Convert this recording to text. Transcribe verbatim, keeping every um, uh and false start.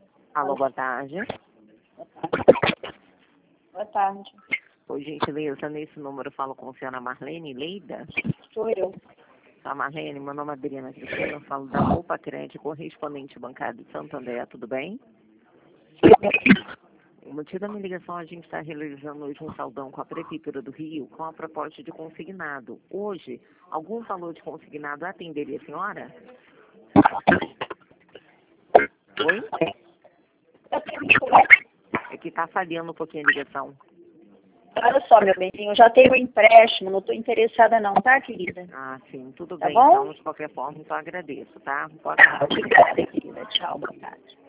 Alô, boa tarde. Boa tarde. Por gentileza, nesse número eu falo com a senhora Marlene Leida. Sou eu. Tá, Marlene, meu nome é Adriana Cristina, eu falo da Roupa Crédito, correspondente bancário de Santo André, tudo bem? O motivo da minha ligação, a gente está realizando hoje um saldão com a Prefeitura do Rio com a proposta de consignado. Hoje, algum valor de consignado atenderia a senhora? Oi? É que está falhando um pouquinho a ligação. Olha só, meu benzinho, eu já tenho um empréstimo, não estou interessada não, tá, querida? Ah, sim, tudo Tá bem. bom? Então, de qualquer forma, então agradeço, tá? Boa tarde. Obrigada, querida. Tchau, boa tarde.